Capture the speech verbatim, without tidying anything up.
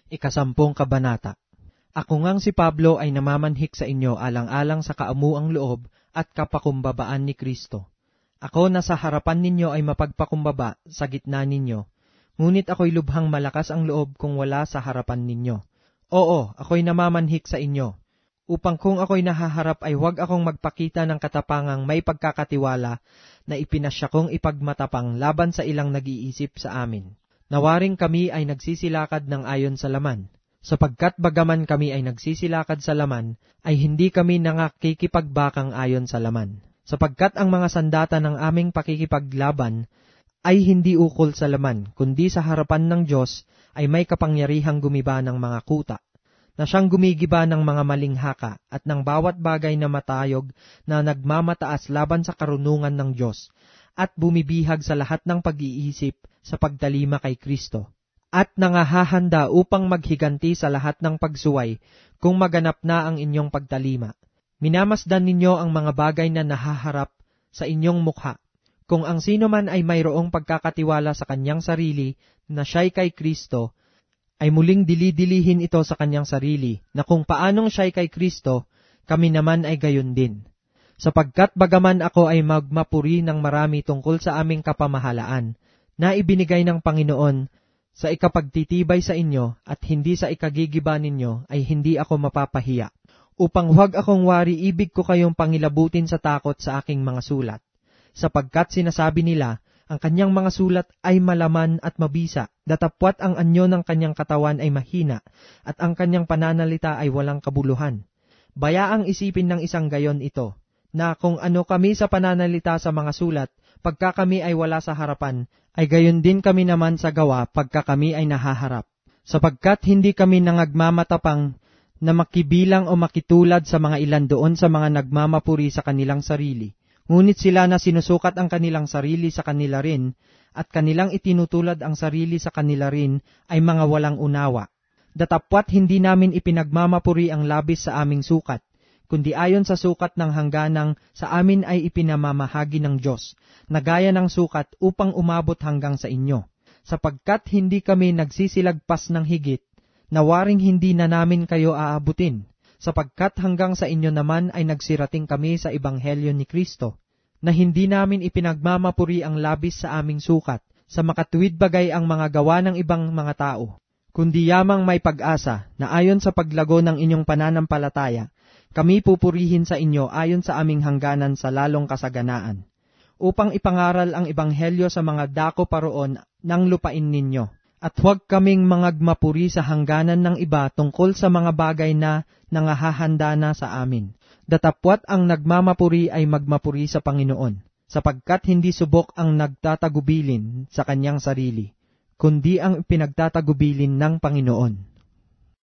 Ikasampung kabanata. Ako ngang si Pablo ay namamanhik sa inyo alang-alang sa kaamuang loob at kapakumbabaan ni Kristo. Ako na sa harapan ninyo ay mapagpakumbaba sa gitna ninyo, ngunit ako'y lubhang malakas ang loob kung wala sa harapan ninyo. Oo, ako'y namamanhik sa inyo, upang kung ako'y nahaharap ay huwag akong magpakita ng katapangang may pagkakatiwala na ipinasya kong ipagmatapang laban sa ilang nag-iisip sa amin. Nawaring kami ay nagsisilakad ng ayon sa laman, sapagkat bagaman kami ay nagsisilakad sa laman, ay hindi kami nangakikipagbakang ayon sa laman. Sapagkat ang mga sandata ng aming pakikipaglaban ay hindi ukol sa laman, kundi sa harapan ng Diyos ay may kapangyarihang gumiba ng mga kuta, na siyang gumigiba ng mga maling haka at ng bawat bagay na matayog na nagmamataas laban sa karunungan ng Diyos, at bumibihag sa lahat ng pag-iisip sa pagtalima kay Kristo, at nangahahanda upang maghiganti sa lahat ng pagsuway kung maganap na ang inyong pagtalima. Minamasdan ninyo ang mga bagay na nahaharap sa inyong mukha. Kung ang sino man ay mayroong pagkakatiwala sa kanyang sarili na siya'y kay Kristo, ay muling dilidilihin ito sa kanyang sarili, na kung paanong siya'y kay Kristo, kami naman ay gayon din. Sapagkat bagaman ako ay magmapuri ng marami tungkol sa aming kapamahalaan, na ibinigay ng Panginoon sa ikapagtitibay sa inyo at hindi sa ikagigiba ninyo, ay hindi ako mapapahiya. Upang huwag akong wari, ibig ko kayong pangilabutin sa takot sa aking mga sulat. Sapagkat sinasabi nila, ang kanyang mga sulat ay malaman at mabisa, datapwat ang anyo ng kanyang katawan ay mahina, at ang kanyang pananalita ay walang kabuluhan. Bayaang isipin ng isang gayon ito, na kung ano kami sa pananalita sa mga sulat, pagka kami ay wala sa harapan, ay gayon din kami naman sa gawa pagka kami ay nahaharap. Sapagkat hindi kami nangagmamatapang na makibilang o makitulad sa mga ilan doon sa mga nagmamapuri sa kanilang sarili. Ngunit sila na sinusukat ang kanilang sarili sa kanila rin, at kanilang itinutulad ang sarili sa kanila rin, ay mga walang unawa. Datapwat hindi namin ipinagmamapuri ang labis sa aming sukat, kundi ayon sa sukat ng hangganang sa amin ay ipinamamahagi ng Diyos, na gaya ng sukat upang umabot hanggang sa inyo. Sapagkat hindi kami nagsisilagpas ng higit, nawaring hindi na namin kayo aabutin, sapagkat hanggang sa inyo naman ay nagsirating kami sa Ebanghelyo ni Kristo, na hindi namin ipinagmamapuri ang labis sa aming sukat, sa makatuwid bagay ang mga gawa ng ibang mga tao, kundi yamang may pag-asa, na ayon sa paglago ng inyong pananampalataya, kami pupurihin sa inyo ayon sa aming hangganan sa lalong kasaganaan, upang ipangaral ang Ebanghelyo sa mga dako paroon ng lupain ninyo. At huwag kaming mangagmapuri sa hangganan ng iba tungkol sa mga bagay na nangahahanda na sa amin. Datapwat ang nagmamapuri ay magmapuri sa Panginoon, sapagkat hindi subok ang nagtatagubilin sa kanyang sarili, kundi ang pinagtatagubilin ng Panginoon.